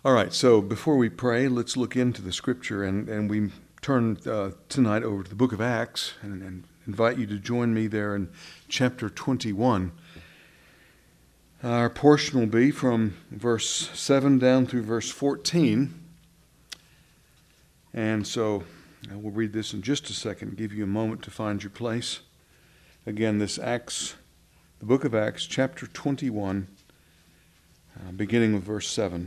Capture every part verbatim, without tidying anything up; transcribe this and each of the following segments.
All right, so before we pray, let's look into the scripture, and, and we turn uh, tonight over to the book of Acts and, and invite you to join me there in chapter twenty-one. Our portion will be from verse seven down through verse fourteen. And so uh, we'll read this in just a second, give you a moment to find your place. Again, this Acts, the book of Acts, chapter twenty-one, uh, beginning with verse seven.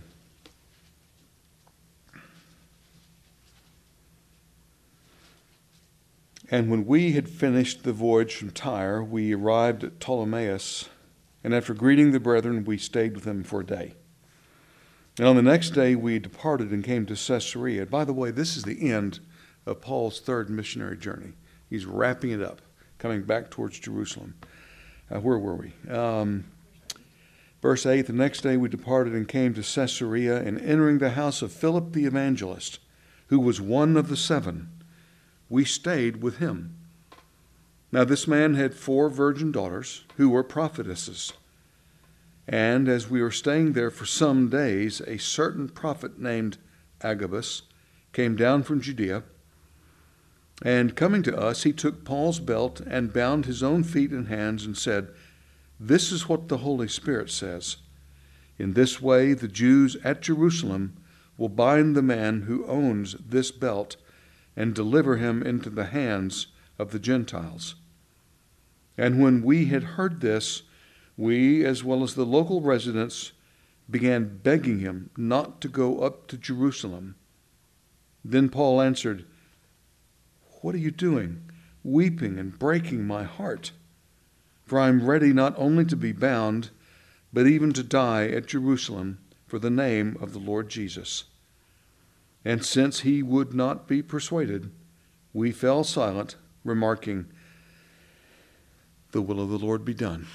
And when we had finished the voyage from Tyre, we arrived at Ptolemais, and after greeting the brethren, we stayed with them for a day. And on the next day, we departed and came to Caesarea. By the way, this is the end of Paul's third missionary journey. He's wrapping it up, coming back towards Jerusalem. Uh, where were we? Um, verse eight, the next day we departed and came to Caesarea, and entering the house of Philip the evangelist, who was one of the seven, we stayed with him. Now this man had four virgin daughters who were prophetesses. And as we were staying there for some days, a certain prophet named Agabus came down from Judea. And coming to us, he took Paul's belt and bound his own feet and hands and said, "This is what the Holy Spirit says. In this way the Jews at Jerusalem will bind the man who owns this belt and deliver him into the hands of the Gentiles." And when we had heard this, we, as well as the local residents, began begging him not to go up to Jerusalem. Then Paul answered, "What are you doing, weeping and breaking my heart? For I am ready not only to be bound, but even to die at Jerusalem for the name of the Lord Jesus." And since he would not be persuaded, we fell silent, remarking, "The will of the Lord be done."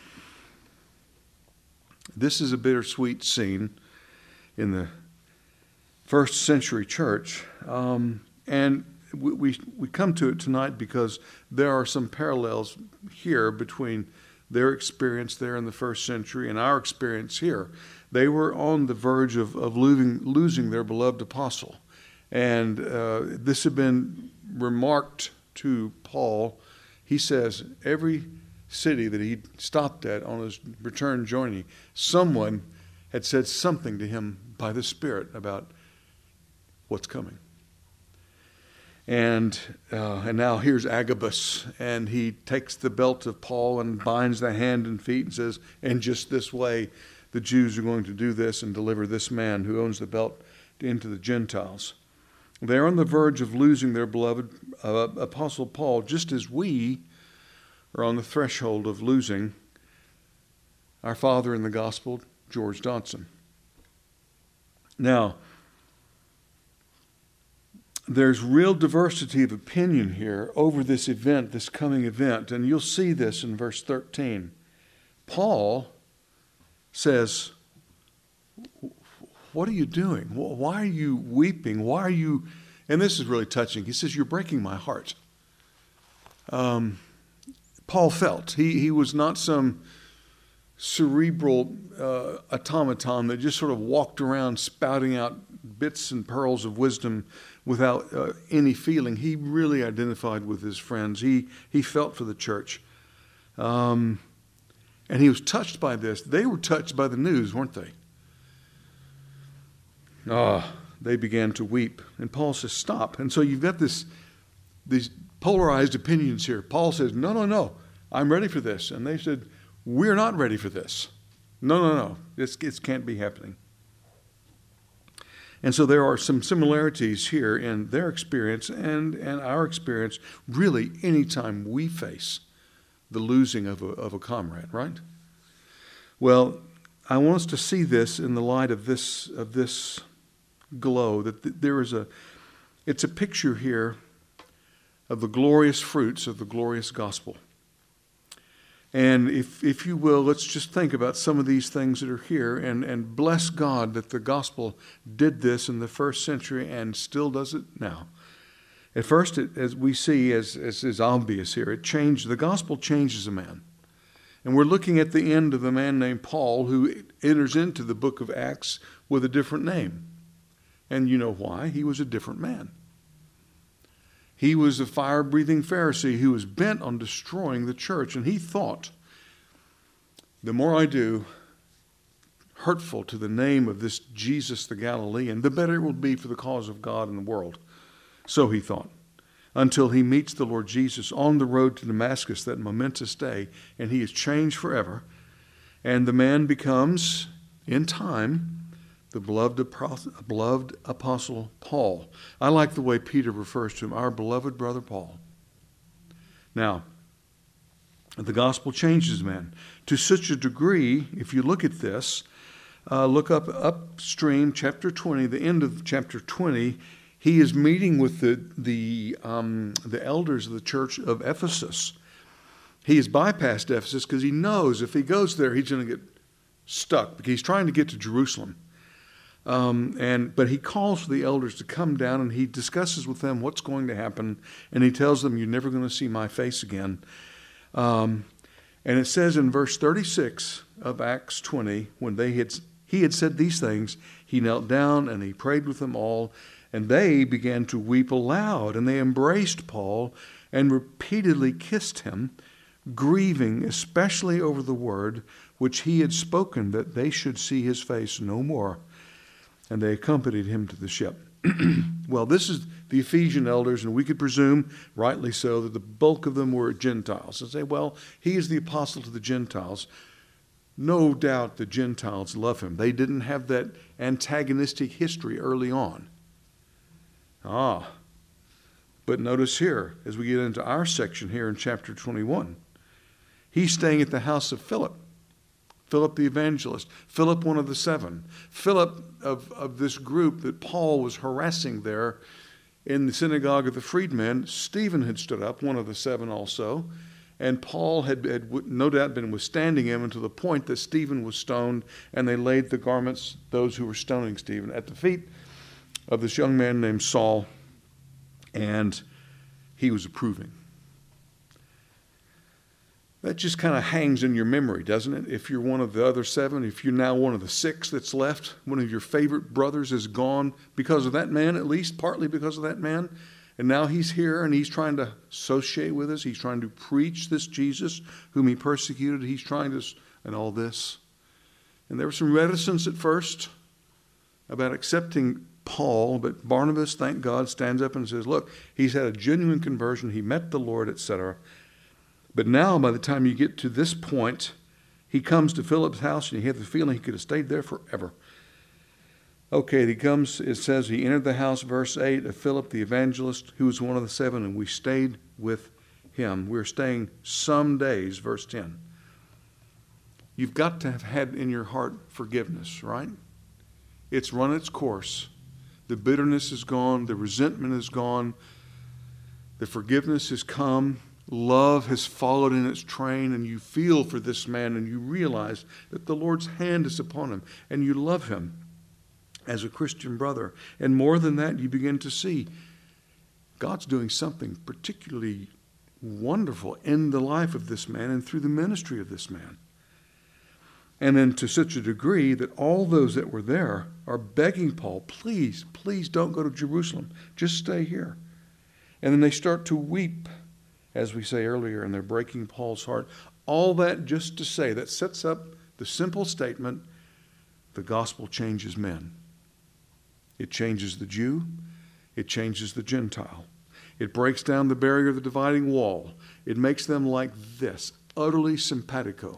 This is a bittersweet scene in the first century church. Um, and we, we, we come to it tonight because there are some parallels here between their experience there in the first century and our experience here. They were on the verge of, of losing, losing their beloved apostle. And uh, this had been remarked to Paul. He says every city that he stopped at on his return journey, someone had said something to him by the Spirit about what's coming. And uh, and now here's Agabus, and he takes the belt of Paul and binds the hand and feet and says, "And just this way, the Jews are going to do this and deliver this man who owns the belt into the Gentiles." They're on the verge of losing their beloved uh, Apostle Paul, just as we are on the threshold of losing our father in the gospel, George Dodson. Now, there's real diversity of opinion here over this event, this coming event, and you'll see this in verse thirteen. Paul says, "What are you doing? Why are you weeping? Why are you..." And this is really touching. He says, "You're breaking my heart." Um, Paul felt. He, he was not some cerebral uh, automaton that just sort of walked around spouting out bits and pearls of wisdom without uh, any feeling. He really identified with his friends. He, he felt for the church. Um, and he was touched by this. They were touched by the news, weren't they? Ah, they began to weep. And Paul says, "Stop." And so you've got this, these polarized opinions here. Paul says, "No, no, no, I'm ready for this." And they said, "We're not ready for this. No, no, no, this, this can't be happening." And so there are some similarities here in their experience and, and our experience, really anytime we face the losing of a, of a comrade, right? Well, I want us to see this in the light of this of this glow, that th- there is a, it's a picture here of the glorious fruits of the glorious gospel. And if if you will, let's just think about some of these things that are here and, and bless God that the gospel did this in the first century and still does it now. At first, it, as we see, as, as is obvious here, it changed, the gospel changes a man. And we're looking at the end of a man named Paul who enters into the book of Acts with a different name. And you know why? He was a different man. He was a fire-breathing Pharisee who was bent on destroying the church. And he thought, the more I do hurtful to the name of this Jesus the Galilean, the better it will be for the cause of God and the world. So he thought, until he meets the Lord Jesus on the road to Damascus that momentous day, and he is changed forever. And the man becomes, in time, the beloved, beloved apostle Paul. I like the way Peter refers to him, our beloved brother Paul. Now, the gospel changes man to such a degree, if you look at this, uh, look up upstream, chapter twenty, the end of chapter twenty, he is meeting with the, the, um, the elders of the church of Ephesus. He has bypassed Ephesus because he knows if he goes there, he's going to get stuck because he's trying to get to Jerusalem. Um, and but he calls for the elders to come down, and he discusses with them what's going to happen, and he tells them, you're never going to see my face again. Um, and it says in verse thirty-six of Acts twenty, when they had he had said these things, he knelt down and he prayed with them all, and they began to weep aloud, and they embraced Paul and repeatedly kissed him, grieving especially over the word which he had spoken, that they should see his face no more. And they accompanied him to the ship. Well, this is the Ephesian elders, and we could presume, rightly so, that the bulk of them were Gentiles. And say, well, he is the apostle to the Gentiles. No doubt the Gentiles love him. They didn't have that antagonistic history early on. Ah, but notice here, as we get into our section here in chapter twenty-one, he's staying at the house of Philip. Philip the evangelist, Philip one of the seven, Philip of, of this group that Paul was harassing there in the synagogue of the freedmen. Stephen had stood up, one of the seven also, and Paul had, had no doubt been withstanding him until the point that Stephen was stoned, and they laid the garments, those who were stoning Stephen, at the feet of this young man named Saul, and he was approving. That just kind of hangs in your memory, doesn't it? If you're one of the other seven, if you're now one of the six that's left, one of your favorite brothers is gone because of that man, at least partly because of that man. And now he's here and he's trying to associate with us. He's trying to preach this Jesus whom he persecuted. He's trying to, and all this. And there was some reticence at first about accepting Paul, but Barnabas, thank God, stands up and says, look, he's had a genuine conversion. He met the Lord, et cetera. But now, by the time you get to this point, he comes to Philip's house, and you have the feeling he could have stayed there forever. Okay, he comes, it says he entered the house, verse eight, of Philip the evangelist, who was one of the seven, and we stayed with him. We were staying some days, verse ten. You've got to have had in your heart forgiveness, right? It's run its course. The bitterness is gone. The resentment is gone. The forgiveness has come. Love has followed in its train, and you feel for this man, and you realize that the Lord's hand is upon him, and you love him as a Christian brother. And more than that, you begin to see God's doing something particularly wonderful in the life of this man and through the ministry of this man. And then to such a degree that all those that were there are begging Paul, please, please don't go to Jerusalem. Just stay here. And then they start to weep, as we say earlier, and they're breaking Paul's heart. All that just to say, that sets up the simple statement, the gospel changes men. It changes the Jew. It changes the Gentile. It breaks down the barrier, the dividing wall. It makes them like this, utterly simpatico.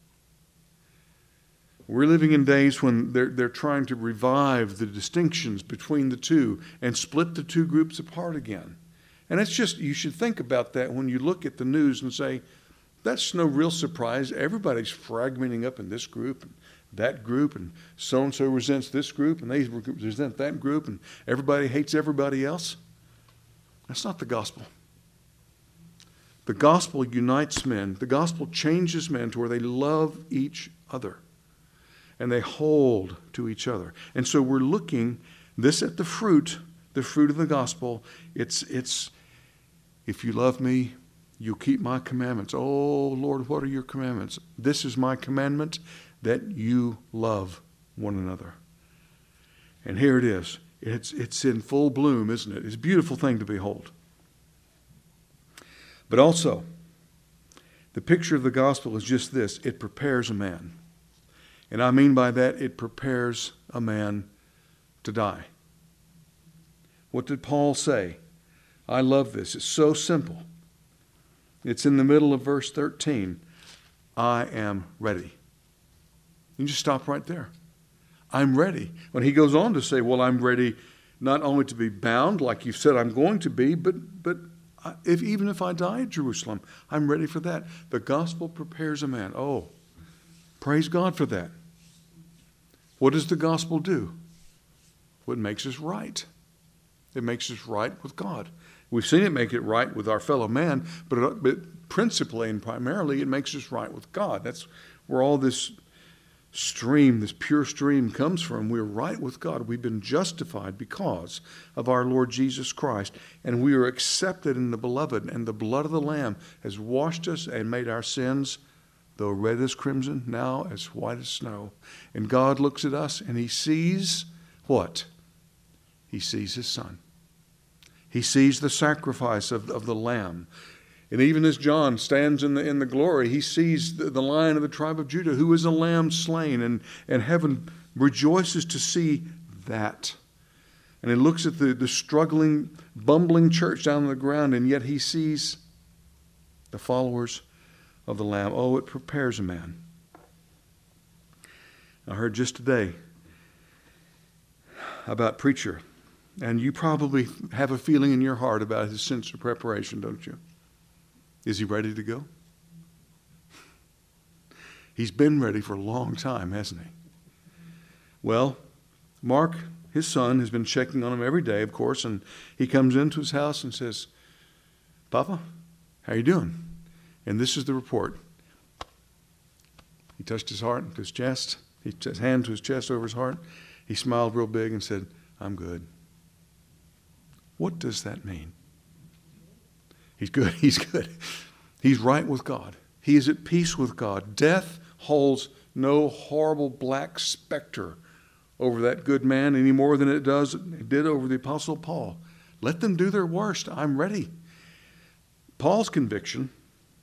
We're living in days when they're, they're trying to revive the distinctions between the two and split the two groups apart again. And it's just, you should think about that when you look at the news and say, that's no real surprise. Everybody's fragmenting up in this group and that group, and so-and-so resents this group, and they resent that group, and everybody hates everybody else. That's not the gospel. The gospel unites men. The gospel changes men to where they love each other, and they hold to each other. And so we're looking this at the fruit, the fruit of the gospel. It's, it's, if you love me, you'll keep my commandments. Oh, Lord, what are your commandments? This is my commandment, that you love one another. And here it is. It's, it's in full bloom, isn't it? It's a beautiful thing to behold. But also, the picture of the gospel is just this. It prepares a man. And I mean by that, it prepares a man to die. What did Paul say? I love this. It's so simple. It's in the middle of verse thirteen. I am ready. You just stop right there. I'm ready. When he goes on to say, well, I'm ready not only to be bound, like you said I'm going to be, but but if even if I die at Jerusalem, I'm ready for that. The gospel prepares a man. Oh, praise God for that. What does the gospel do? What makes us right? It makes us right with God. We've seen it make it right with our fellow man, but, but principally and primarily it makes us right with God. That's where all this stream, this pure stream comes from. We're right with God. We've been justified because of our Lord Jesus Christ, and we are accepted in the beloved, and the blood of the Lamb has washed us and made our sins, though red as crimson, now as white as snow. And God looks at us and he sees what? He sees his Son. He sees the sacrifice of, of the Lamb. And even as John stands in the in the glory, he sees the, the Lion of the tribe of Judah, who is a lamb slain, and, and heaven rejoices to see that. And he looks at the, the struggling, bumbling church down on the ground, and yet he sees the followers of the Lamb. Oh, it prepares a man. I heard just today about preacher, and you probably have a feeling in your heart about his sense of preparation, don't you? Is he ready to go? He's been ready for a long time, hasn't he? Well, Mark, his son, has been checking on him every day, of course, and he comes into his house and says, Papa, how you doing? And this is the report. He touched his heart, his chest. He put his hand to his chest over his heart. He smiled real big and said, I'm good. What does that mean? He's good. He's good. He's right with God. He is at peace with God. Death holds no horrible black specter over that good man any more than it does it did over the Apostle Paul. Let them do their worst. I'm ready. Paul's conviction,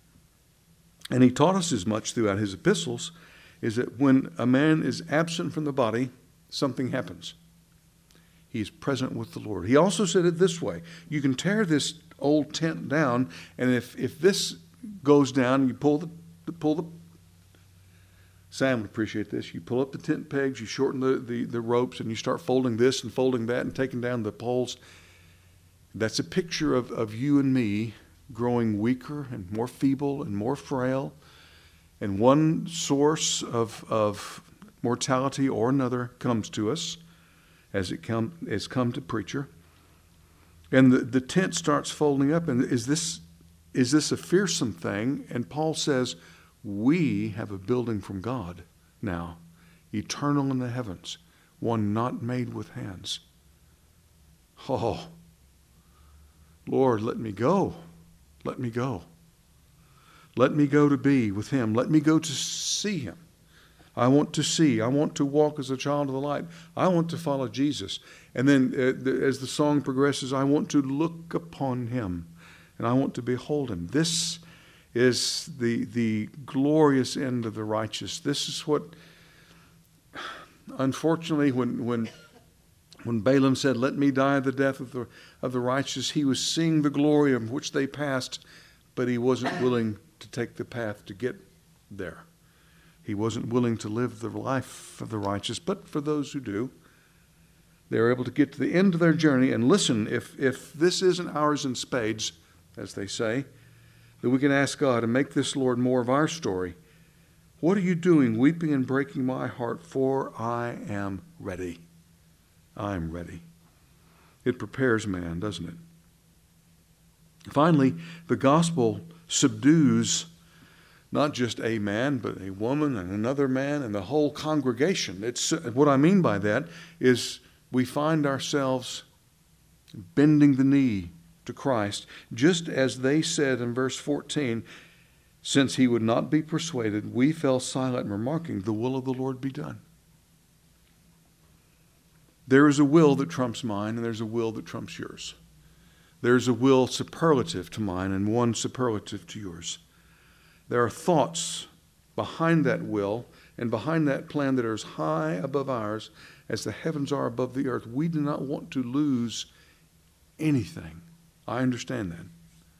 and he taught us as much throughout his epistles, is that when a man is absent from the body, something happens. He's present with the Lord. He also said it this way. You can tear this old tent down, and if, if this goes down, you pull the pull the Sam would appreciate this. You pull up the tent pegs, you shorten the, the, the ropes, and you start folding this and folding that and taking down the poles. That's a picture of, of you and me growing weaker and more feeble and more frail. And one source of, of mortality or another comes to us as it come, has come to preacher. And the, the tent starts folding up. And is this, is this a fearsome thing? And Paul says, we have a building from God now, eternal in the heavens, one not made with hands. Oh, Lord, let me go. Let me go. Let me go to be with him. Let me go to see him. I want to see. I want to walk as a child of the light. I want to follow Jesus. And then uh, the, as the song progresses, I want to look upon him. And I want to behold him. This is the, the glorious end of the righteous. This is what, unfortunately, when, when, when Balaam said, let me die the death of the, of the righteous, he was seeing the glory of which they passed, but he wasn't willing to take the path to get there. He wasn't willing to live the life of the righteous, but for those who do, they're able to get to the end of their journey and listen. If, if this isn't ours in spades, as they say, then we can ask God and make this, Lord, more of our story. What are you doing, weeping and breaking my heart? For I am ready. I am ready. It prepares man, doesn't it? Finally, the gospel subdues not just a man, but a woman and another man and the whole congregation. It's, what I mean by that is we find ourselves bending the knee to Christ, just as they said in verse fourteen, since he would not be persuaded, we fell silent, remarking, the will of the Lord be done. There is a will that trumps mine, and there's a will that trumps yours. There's a will superlative to mine and one superlative to yours. There are thoughts behind that will and behind that plan that are as high above ours as the heavens are above the earth. We do not want to lose anything. I understand that.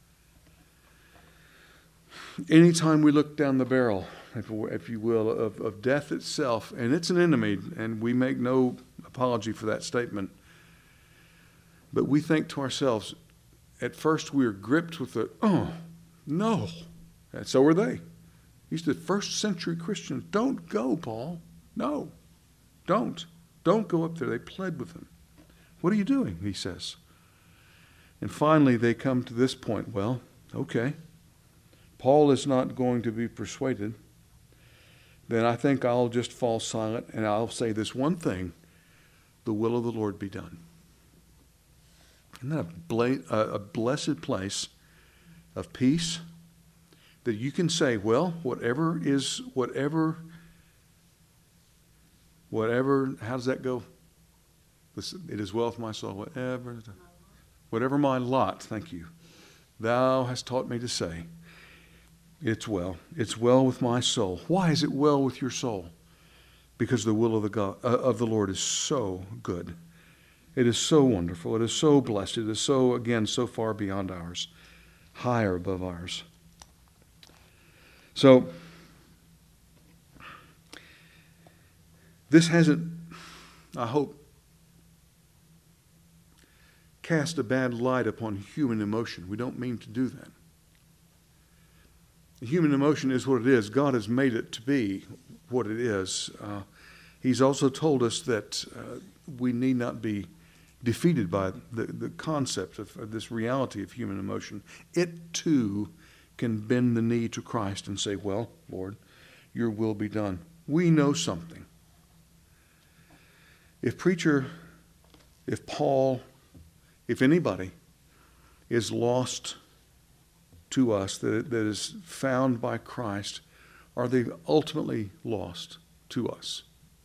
Anytime we look down the barrel, if, if you will, of, of death itself, and it's an enemy, and we make no apology for that statement, but we think to ourselves, at first we are gripped with the, oh, no. And so were they. These are the first century Christians. Don't go, Paul. No, don't. Don't go up there. They pled with him. What are you doing? He says. And finally they come to this point. Well, okay. Paul is not going to be persuaded. Then I think I'll just fall silent and I'll say this one thing. The will of the Lord be done. Isn't that a, bla- a blessed place of peace? That you can say, well, whatever is, whatever, whatever, how does that go? It is well with my soul, whatever, whatever my lot, thank you, thou hast taught me to say, it's well. It's well with my soul. Why is it well with your soul? Because the will of the God, uh, of the Lord is so good. It is so wonderful. It is so blessed. It is so, again, so far beyond ours, higher above ours. So, this hasn't, I hope, cast a bad light upon human emotion. We don't mean to do that. The human emotion is what it is. God has made it to be what it is. Uh, he's also told us that uh, we need not be defeated by the, the concept of, of this reality of human emotion. It too can bend the knee to Christ and say, well, Lord, your will be done. We know something. If preacher, if Paul, if anybody is lost to us, that, that is found by Christ, are they ultimately lost to us?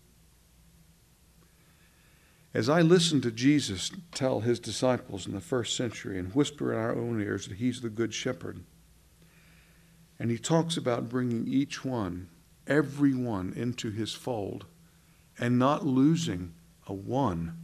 As I listen to Jesus tell his disciples in the first century and whisper in our own ears that he's the good shepherd, and he talks about bringing each one, every one, into his fold and not losing a one,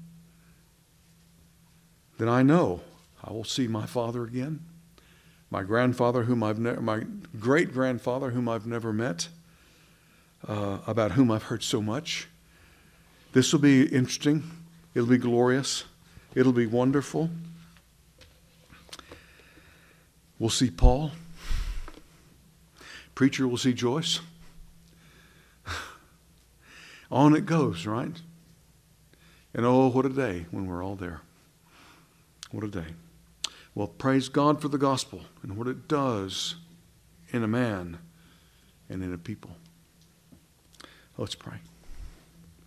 then I know I will see my Father again, my grandfather whom I've never, my great-grandfather whom I've never met, uh, about whom I've heard so much. This will be interesting. It'll be glorious. It'll be wonderful. We'll see Paul. Preacher will see Joyce. On it goes, right? And oh, what a day when we're all there. What a day. Well, praise God for the gospel and what it does in a man and in a people. Let's pray.